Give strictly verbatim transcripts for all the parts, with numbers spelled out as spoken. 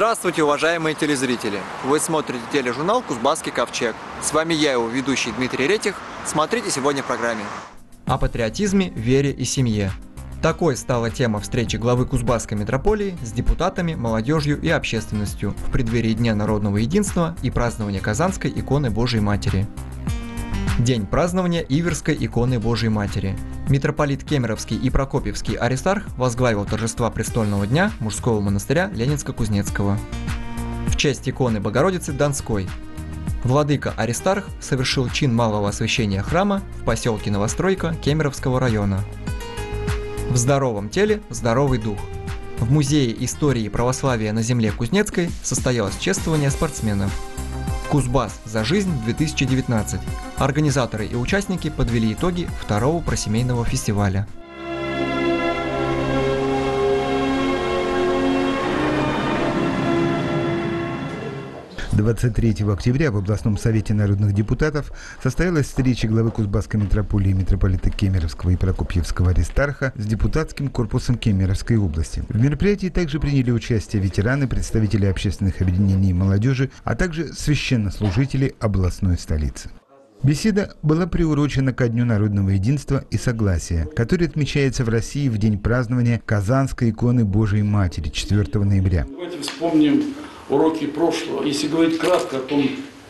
Здравствуйте, уважаемые телезрители! Вы смотрите тележурнал «Кузбасский ковчег». С вами я, его ведущий Дмитрий Ретих. Смотрите сегодня в программе. О патриотизме, вере и семье. Такой стала тема встречи главы Кузбасской митрополии с депутатами, молодежью и общественностью в преддверии Дня народного единства и празднования Казанской иконы Божией Матери. День празднования Иверской иконы Божией Матери. Митрополит Кемеровский и Прокопьевский Аристарх возглавил торжества престольного дня мужского монастыря Ленинско-Кузнецкого. В честь иконы Богородицы Донской владыка Аристарх совершил чин малого освящения храма в поселке Новостройка Кемеровского района. В здоровом теле здоровый дух. В Музее истории православия на земле Кузнецкой состоялось чествование спортсменов. Кузбасс за жизнь две тысячи девятнадцать. Организаторы и участники подвели итоги второго просемейного фестиваля. двадцать третьего октября в областном совете народных депутатов состоялась встреча главы Кузбасской митрополии митрополита Кемеровского и Прокопьевского Аристарха с депутатским корпусом Кемеровской области. В мероприятии также приняли участие ветераны, представители общественных объединений и молодежи, а также священнослужители областной столицы. Беседа была приурочена ко Дню народного единства и согласия, который отмечается в России в день празднования Казанской иконы Божией Матери четвёртого ноября. Давайте вспомним уроки прошлого. Если говорить кратко о том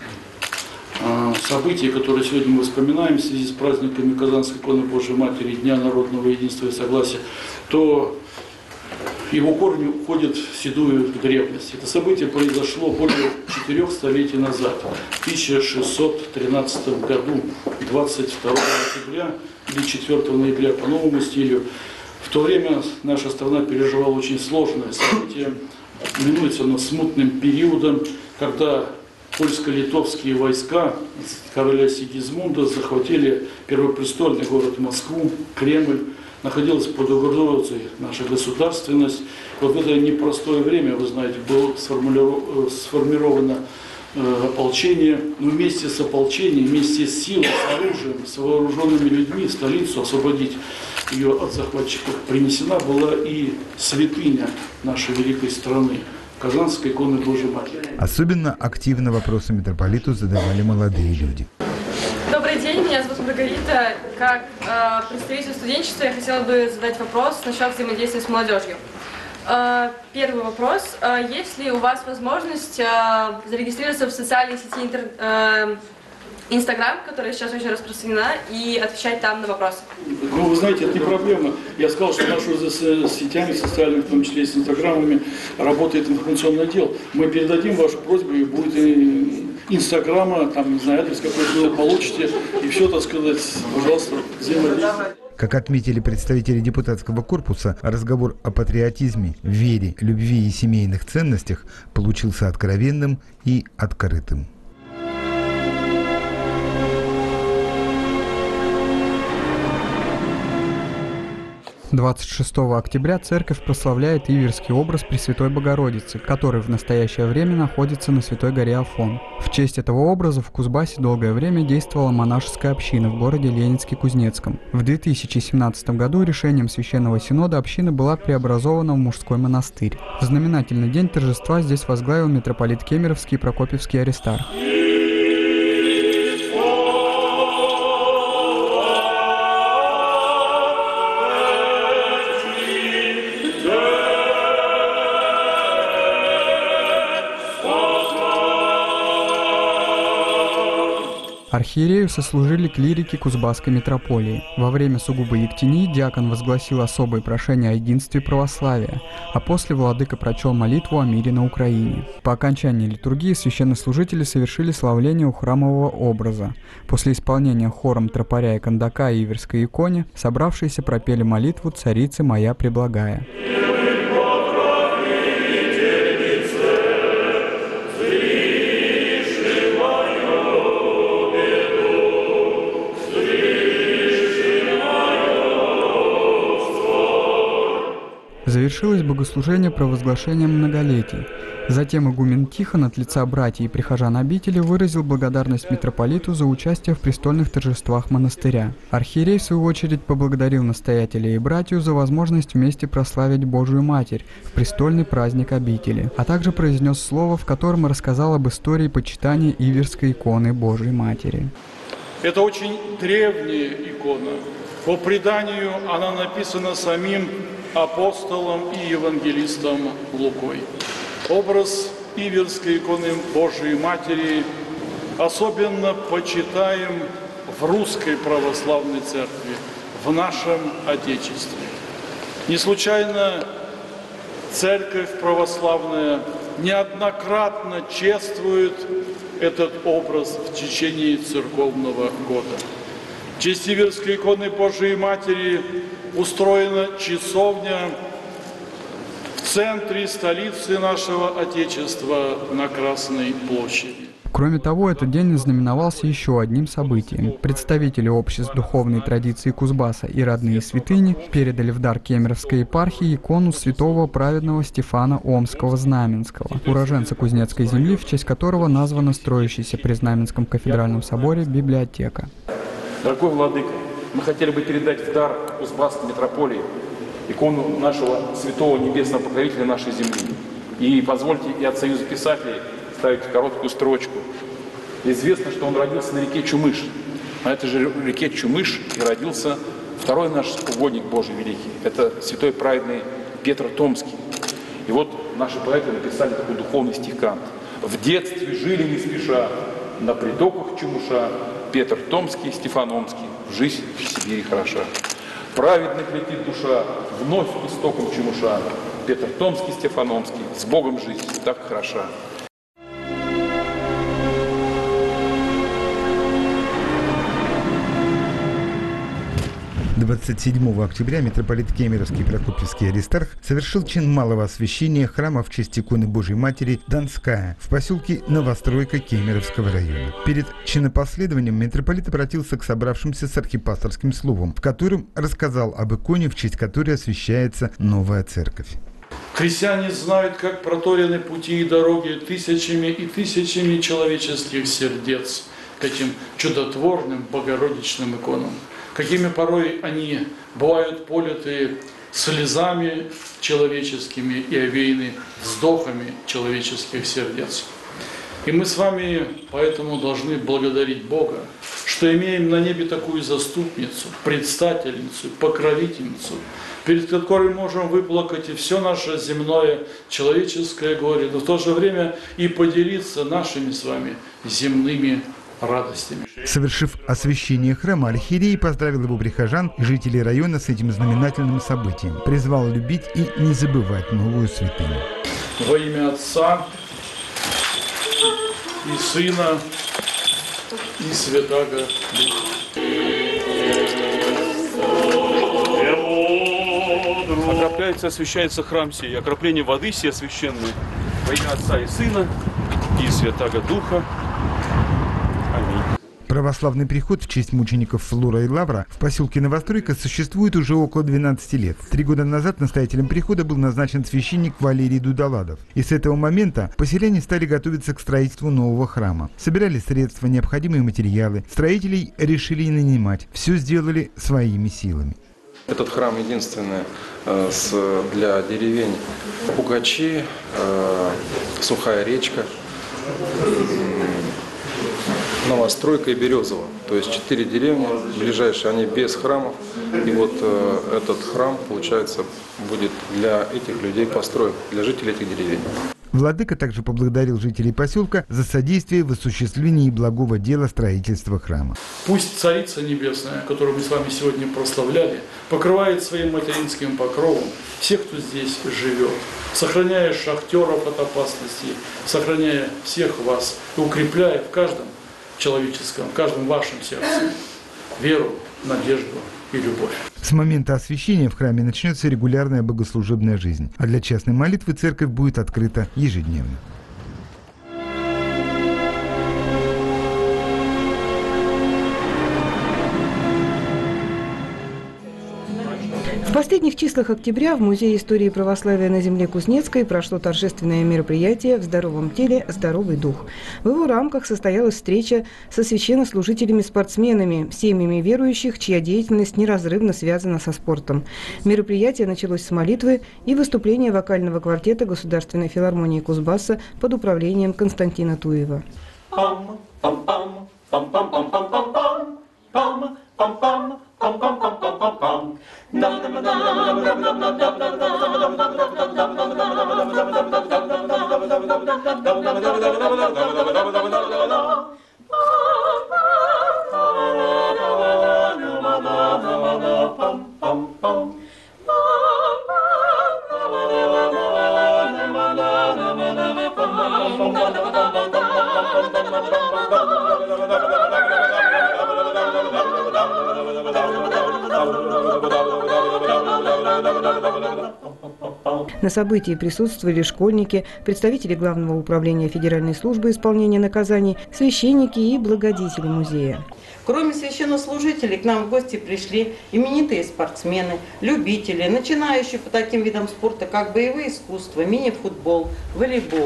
э, событии, которое сегодня мы вспоминаем в связи с праздниками Казанской иконы Божией Матери, Дня народного единства и согласия, то его корни уходят в седую древность. Это событие произошло более четырех столетий назад, в тысяча шестьсот тринадцатом году, двадцать второго октября или четвёртого ноября по новому стилю. В то время наша страна переживала очень сложное событие. Именуется оно смутным периодом, когда польско-литовские войска короля Сигизмунда захватили первопрестольный город Москву, Кремль. Находилась под угрозой наша государственность. Вот в это непростое время, вы знаете, было сформировано э, ополчение. Но вместе с ополчением, вместе с силой, с оружием, с вооруженными людьми столицу освободить ее от захватчиков принесена была и святыня нашей великой страны, Казанской иконы Божией Матери. Особенно активно вопросы митрополиту задавали молодые люди. Добрый день, меня зовут Маргарита. Как э, представитель студенчества я хотела бы задать вопрос насчет взаимодействия с молодежью. Э, первый вопрос. Э, есть ли у вас возможность э, зарегистрироваться в социальной сети интер, э, Инстаграм, которая сейчас очень распространена, и отвечать там на вопросы? Ну, вы знаете, это не проблема. Я сказал, что нашу с сетями социальными, в том числе и с инстаграмами, работает информационный отдел. Мы передадим вашу просьбу, и будет и инстаграма, там, не знаю, адрес какой-то получите, и все, так сказать, пожалуйста, взаимодействуйте. Как отметили представители депутатского корпуса, разговор о патриотизме, вере, любви и семейных ценностях получился откровенным и открытым. двадцать шестого октября церковь прославляет иверский образ Пресвятой Богородицы, который в настоящее время находится на Святой горе Афон. В честь этого образа в Кузбассе долгое время действовала монашеская община в городе Ленинске-Кузнецком. В две тысячи семнадцатом году решением Священного Синода община была преобразована в мужской монастырь. В знаменательный день торжества здесь возглавил митрополит Кемеровский и Прокопьевский Аристарх. Архиерею сослужили клирики Кузбасской митрополии. Во время сугубой ектении диакон возгласил особое прошение о единстве православия, а после владыка прочел молитву о мире на Украине. По окончании литургии священнослужители совершили славление у храмового образа. После исполнения хором тропаря и кандака и иверской иконе собравшиеся пропели молитву «Царица моя преблагая». В Завершилось богослужение провозглашением многолетий. Затем игумен Тихон от лица братьев и прихожан обители выразил благодарность митрополиту за участие в престольных торжествах монастыря. Архиерей, в свою очередь, поблагодарил настоятелей и братью за возможность вместе прославить Божию Матерь в престольный праздник обители, а также произнес слово, в котором рассказал об истории почитания Иверской иконы Божией Матери. Это очень древняя икона. По преданию она написана самим апостолом и евангелистом Лукой. Образ Иверской иконы Божией Матери особенно почитаем в Русской Православной Церкви, в нашем Отечестве. Не случайно Церковь Православная неоднократно чествует этот образ в течение церковного года. В честь Иверской иконы Божией Матери устроена часовня в центре столицы нашего Отечества на Красной площади. Кроме того, этот день ознаменовался еще одним событием. Представители обществ духовной традиции Кузбасса и родные святыни передали в дар Кемеровской епархии икону святого праведного Стефана Омского-Знаменского, уроженца Кузнецкой земли, в честь которого названа строящаяся при Знаменском кафедральном соборе библиотека. Дорогой владыка, мы хотели бы передать в дар Кузбасской митрополии икону нашего святого небесного покровителя нашей земли. И позвольте и от Союза писателей ставить короткую строчку. Известно, что он родился на реке Чумыш. На этой же реке Чумыш и родился второй наш угодник Божий великий. Это святой праведный Петр Томский. И вот наши поэты написали такой духовный стихкант. В детстве жили не спеша на притоках Чумыша Петр Томский, Стефан Омский. Жизнь в Сибири хороша. Праведных летит душа вновь к истокам Чумыша. Петр Томский, Стефан Омский. С Богом жизнь так хороша. двадцать седьмого октября митрополит Кемеровский Прокопьевский Аристарх совершил чин малого освящения храма в честь иконы Божией Матери Донская в поселке Новостройка Кемеровского района. Перед чинопоследованием митрополит обратился к собравшимся с архипасторским словом, в котором рассказал об иконе, в честь которой освящается новая церковь. Христиане знают, как проторены пути и дороги тысячами и тысячами человеческих сердец к этим чудотворным богородичным иконам. Какими порой они бывают политы слезами человеческими и овеяны вздохами человеческих сердец. И мы с вами поэтому должны благодарить Бога, что имеем на небе такую заступницу, предстательницу, покровительницу, перед которой можем выплакать и все наше земное человеческое горе, но в то же время и поделиться нашими с вами земными радостями. Совершив освящение храма, архиерей поздравил его прихожан и жителей района с этим знаменательным событием. Призвал любить и не забывать новую святыню. Во имя Отца и Сына и Святаго Духа. Окропляется, освящается храм сей, окропление воды сей священной во имя Отца и Сына и Святаго Духа. Православный приход в честь мучеников Флора и Лавра в поселке Новостройка существует уже около двенадцати лет. Три года назад настоятелем прихода был назначен священник Валерий Дудаладов. И с этого момента поселяне стали готовиться к строительству нового храма. Собирали средства, необходимые материалы. Строителей решили не нанимать. Все сделали своими силами. Этот храм единственный э, с, для деревень Пугачи, э, Сухая речка, Новостройка и Березово. То есть четыре деревни ближайшие, они без храмов. И вот э, этот храм, получается, будет для этих людей построен, для жителей этих деревень. Владыка также поблагодарил жителей поселка за содействие в осуществлении благого дела строительства храма. Пусть Царица Небесная, которую мы с вами сегодня прославляли, покрывает своим материнским покровом всех, кто здесь живет, сохраняя шахтеров от опасности, сохраняя всех вас и укрепляя в каждом человеческом, в каждом вашем сердце веру, надежду и любовь. С момента освящения в храме начнется регулярная богослужебная жизнь, а для частной молитвы церковь будет открыта ежедневно. В последних числах октября в Музее истории православия на земле Кузнецкой прошло торжественное мероприятие «В здоровом теле здоровый дух». В его рамках состоялась встреча со священнослужителями-спортсменами, семьями верующих, чья деятельность неразрывно связана со спортом. Мероприятие началось с молитвы и выступления вокального квартета Государственной филармонии Кузбасса под управлением Константина Туева. На событии присутствовали школьники, представители Главного управления Федеральной службы исполнения наказаний, священники и благодетели музея. Кроме священнослужителей, к нам в гости пришли именитые спортсмены, любители, начинающие по таким видам спорта, как боевые искусства, мини-футбол, волейбол.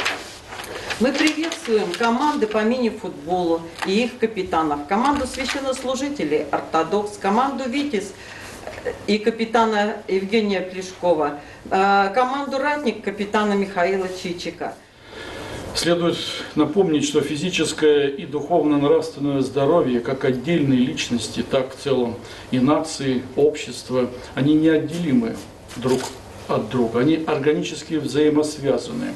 Мы приветствуем команды по мини-футболу и их капитанов, команду священнослужителей «Ортодокс», команду «Витязь» и капитана Евгения Плешкова, команду «Ратник» капитана Михаила Чичика. Следует напомнить, что физическое и духовно-нравственное здоровье, как отдельной личности, так в целом и нации, общества, они неотделимы друг от друга, они органически взаимосвязаны.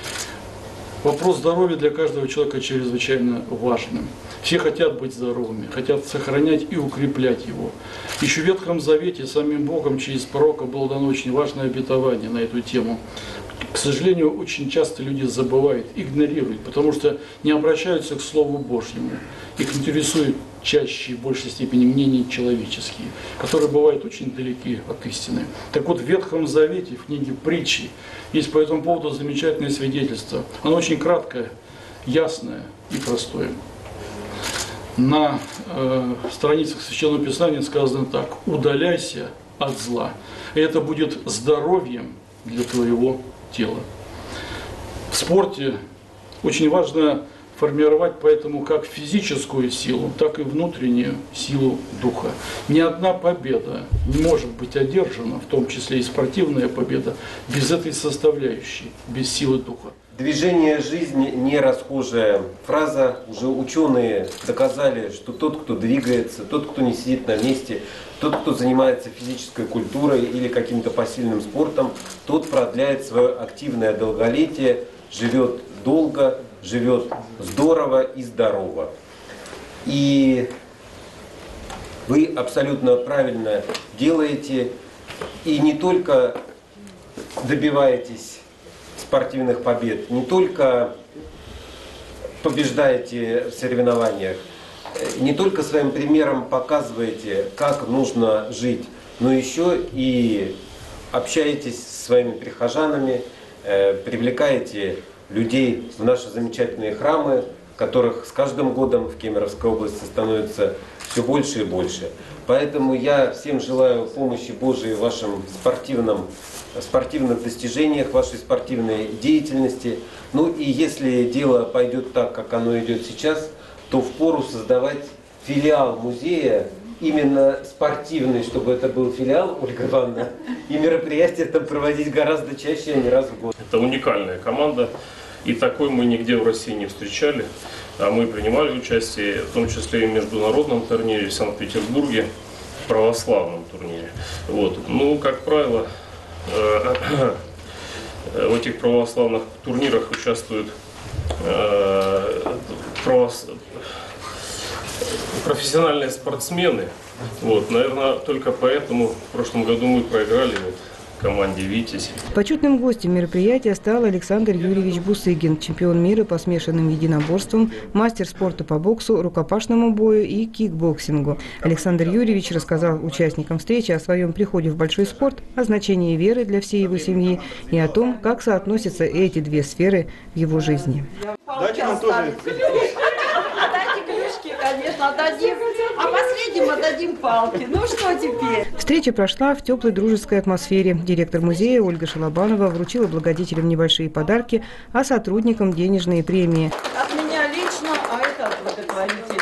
Вопрос здоровья для каждого человека чрезвычайно важным. Все хотят быть здоровыми, хотят сохранять и укреплять его. Еще в Ветхом Завете самим Богом через пророка было дано очень важное обетование на эту тему. К сожалению, очень часто люди забывают, игнорируют, потому что не обращаются к Слову Божьему. Их интересуют чаще и в большей степени мнения человеческие, которые бывают очень далеки от истины. Так вот, в Ветхом Завете, в книге Притчи, есть по этому поводу замечательное свидетельство. Оно очень краткое, ясное и простое. На э, страницах Священного Писания сказано так: «Удаляйся от зла, и это будет здоровьем для твоего тела». В спорте очень важно формировать поэтому как физическую силу, так и внутреннюю силу духа. Ни одна победа не может быть одержана, в том числе и спортивная победа, без этой составляющей, без силы духа. Движение жизни не расхожая фраза. Уже ученые доказали, что тот, кто двигается, тот, кто не сидит на месте, тот, кто занимается физической культурой или каким-то посильным спортом, тот продляет свое активное долголетие, живет долго, живет здорово и здорово. И вы абсолютно правильно делаете, и не только добиваетесь спортивных побед, не только побеждаете в соревнованиях, не только своим примером показываете, как нужно жить, но еще и общаетесь со своими прихожанами, привлекаете людей в наши замечательные храмы, которых с каждым годом в Кемеровской области становится все больше и больше. Поэтому я всем желаю помощи Божией в вашем спортивном, спортивных достижениях, вашей спортивной деятельности. Ну и если дело пойдет так, как оно идет сейчас, то впору создавать филиал музея, именно спортивный, чтобы это был филиал, Ольга Ивановна, и мероприятия там проводить гораздо чаще, а не раз в год. Это уникальная команда, и такой мы нигде в России не встречали. А мы принимали участие, в том числе и в международном турнире в Санкт-Петербурге, православном турнире. Вот. Ну, как правило, в этих православных турнирах участвуют профессиональные спортсмены. Вот, наверное, только поэтому в прошлом году мы проиграли вот команде «Витязь». Почетным гостем мероприятия стал Александр Юрьевич Бусыгин, чемпион мира по смешанным единоборствам, мастер спорта по боксу, рукопашному бою и кикбоксингу. Александр Юрьевич рассказал участникам встречи о своем приходе в большой спорт, о значении веры для всей его семьи и о том, как соотносятся эти две сферы в его жизни. Дайте нам тоже. Дайте клюшки, конечно, отдадим. А последним отдадим палки. Ну что теперь? Встреча прошла в теплой дружеской атмосфере. Директор музея Ольга Шалобанова вручила благодетелям небольшие подарки, а сотрудникам денежные премии. От меня лично, а это от благотворителей.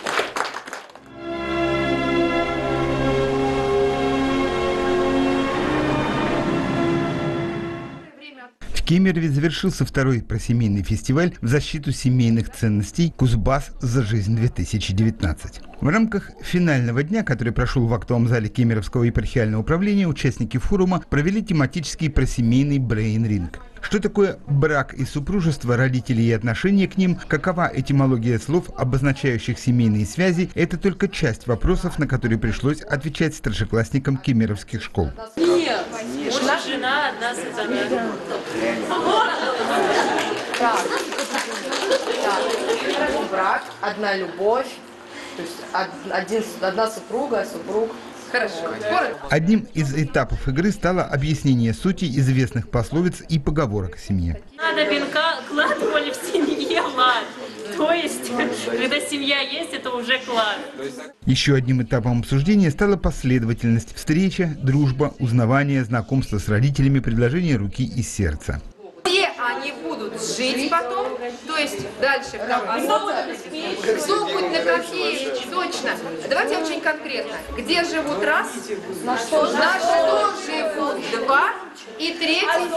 В Кемерове завершился второй просемейный фестиваль в защиту семейных ценностей «Кузбасс за жизнь-две тысячи девятнадцать». В рамках финального дня, который прошел в актовом зале Кемеровского епархиального управления, участники форума провели тематический просемейный брейн-ринг. Что такое брак и супружество, родители и отношения к ним, какова этимология слов, обозначающих семейные связи, это только часть вопросов, на которые пришлось отвечать старшеклассникам кемеровских школ. Нет, муж, жена, одна сатана. Так, так, брак, одна любовь, то есть один, одна супруга, супруг. Хорошо. Одним из этапов игры стало объяснение сути известных пословиц и поговорок о семье. Надо венка, клад, коли в семье лад. То есть, когда семья есть, это уже клад. Еще одним этапом обсуждения стала последовательность: встреча, дружба, узнавание, знакомство с родителями, предложение руки и сердца. Где они будут жить потом, то есть дальше, кто будет на какие, точно. Давайте очень конкретно. Где живут раз, на что, на что живут два, и третий.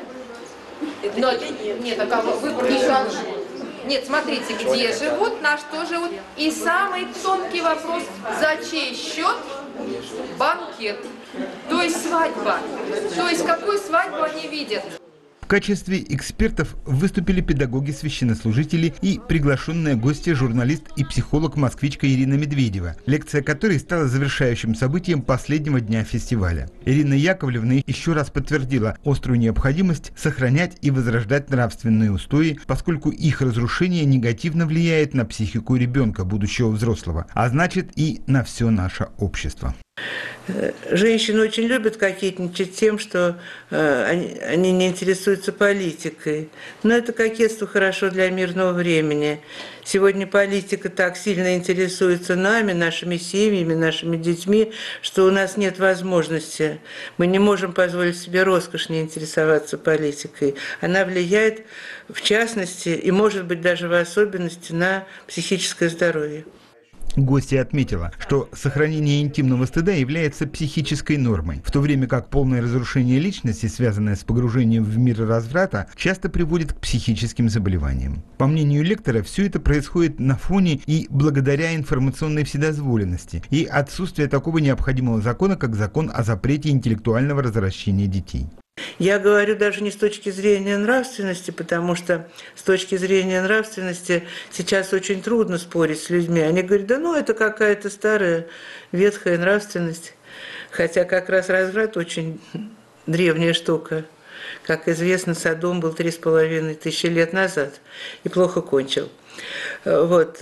Но, нет, а кого? Выбор еще. Нет, смотрите, где живут, на что живут. И самый тонкий вопрос: за чей счет банкет, то есть свадьба. То есть какую свадьбу они видят. В качестве экспертов выступили педагоги-священнослужители и приглашенная гостья, журналист и психолог-москвичка Ирина Медведева, лекция которой стала завершающим событием последнего дня фестиваля. Ирина Яковлевна еще раз подтвердила острую необходимость сохранять и возрождать нравственные устои, поскольку их разрушение негативно влияет на психику ребенка, будущего взрослого, а значит и на все наше общество. Женщины очень любят кокетничать тем, что э, они, они не интересуются политикой. Но это кокетство хорошо для мирного времени. Сегодня политика так сильно интересуется нами, нашими семьями, нашими детьми, что у нас нет возможности. Мы не можем позволить себе роскошь не интересоваться политикой. Она влияет, в частности, и, может быть, даже в особенности, на психическое здоровье. Гостья отметила, что сохранение интимного стыда является психической нормой, в то время как полное разрушение личности, связанное с погружением в мир разврата, часто приводит к психическим заболеваниям. По мнению лектора, все это происходит на фоне и благодаря информационной вседозволенности и отсутствию такого необходимого закона, как закон о запрете интеллектуального развращения детей. Я говорю даже не с точки зрения нравственности, потому что с точки зрения нравственности сейчас очень трудно спорить с людьми. Они говорят: да ну это какая-то старая ветхая нравственность. Хотя как раз разврат очень древняя штука. Как известно, Содом был три с половиной тысячи лет назад и плохо кончил. Вот.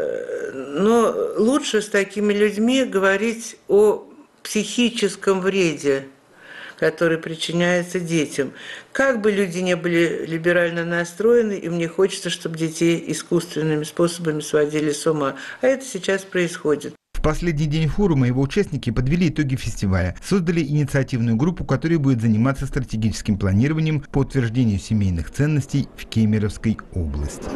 Но лучше с такими людьми говорить о психическом вреде, который причиняется детям. Как бы люди не были либерально настроены, им не хочется, чтобы детей искусственными способами сводили с ума. А это сейчас происходит. В последний день форума его участники подвели итоги фестиваля, создали инициативную группу, которая будет заниматься стратегическим планированием по утверждению семейных ценностей в Кемеровской области.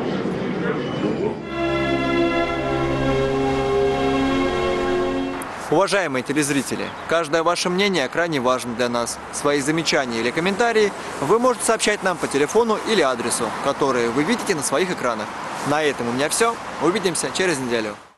Уважаемые телезрители, каждое ваше мнение крайне важно для нас. Свои замечания или комментарии вы можете сообщать нам по телефону или адресу, которые вы видите на своих экранах. На этом у меня все. Увидимся через неделю.